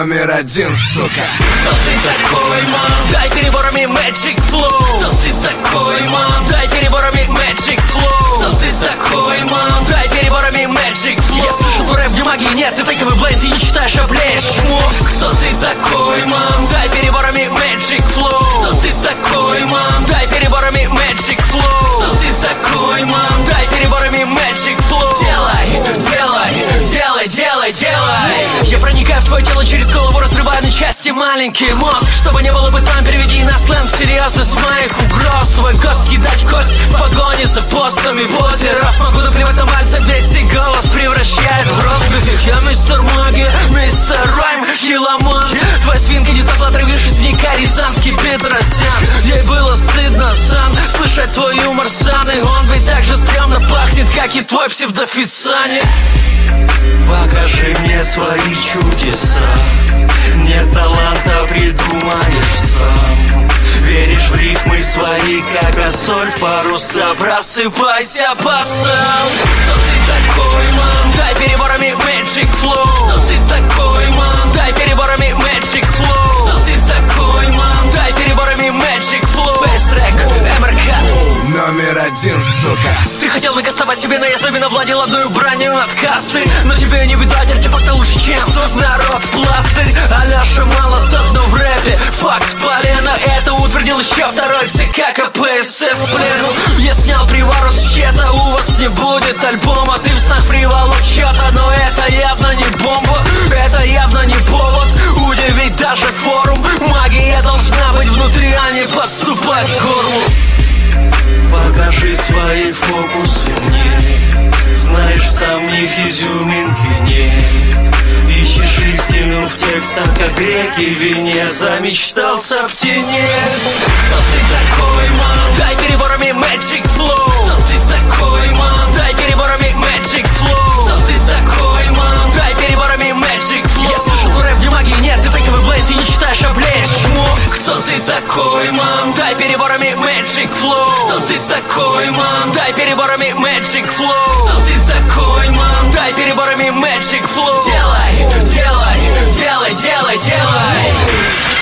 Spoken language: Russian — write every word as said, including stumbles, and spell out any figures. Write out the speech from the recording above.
номер один, сука. Кто ты такой, мам? Дай переборами Magic Flow. Кто ты такой, мам? Дай переборами Magic Flow. Кто ты такой, мам? Дай переборами Magic Flow. Я слышу твой рэп, где магии нет, ты фейковый бленд, ты не читаешь, а блеешь, чмо. Кто ты такой, мам? Дай переборами Magic Flow. Кто ты такой, мам? Дай переборами Magic Flow. Кто ты такой, мам? Дай переборами Magic Flow. Делай, делай, делай, делай, делай. Я проникаю в твое тело через голову, разрываю на части маленький мозг. Чтобы не было бы там, переведи на сленг серьезность моих угроз. Твой гост кидать кость в погоне за постами позеров. Могу наплевать на пальцы, весь и голос превращает в ростбифик. Я мистер Магия, мистер Райм, хиломан. Твоя свинка не сдохла, отравившись века, рязанский Петросян. Ей было стыдно, сан, слышать твой юмор, сан. И он ведь так же стрёмно пахнет, как и твой псевдофицане. Покажи мне свои чудеса. Нет таланта, придумаешь сам. Веришь в рифмы свои, как осоль в паруса. Просыпайся, пацан. Кто ты такой, мам? Дай переборами Magic Flow. Кто ты такой, мам? Дай переборами Magic Flow. Кто ты такой, мам? Дай переборами Magic Flow. Бэстрек, эм эр ка номер один, сука. Ты хотел накастовать себе наезд, но навладел одной бранью от касты. Но тебе не видать артефакта лучше, чем тот народ пластырь. Аляша молоток, но в рэпе факт полено. Это утвердил еще второй ЦК ка пэ эс эс в плену. Я снял приворот с чета, у вас не будет альбома. Ты в снах приволок чё-то, но это явно не бомба. Это явно не повод удивить даже форум. Магия должна быть внутри, а не подступать к горлу. Покажи свои фокусы мне. Знаешь, сам в них изюминки нет. Ищешь истину в текстах, как реки в вине. Замечтался птенец. Кто ты такой, мам? Дай переборами Magic Flow. Кто ты такой, мам? Дай переборами Magic Flow. Кто ты такой, мам? Дай переборами Magic Flow. Я слышу твой рэп, где магии нет, ты фейковый бленд, ты не читаешь, а блеешь, чмо. Кто ты такой, мам? Дай переборами Magic Flow. Кто ты такой, мам? Дай переборами Magic Flow. Кто ты такой, мам? Дай переборами Magic Flow. Делай, делай, делай, делай, делай.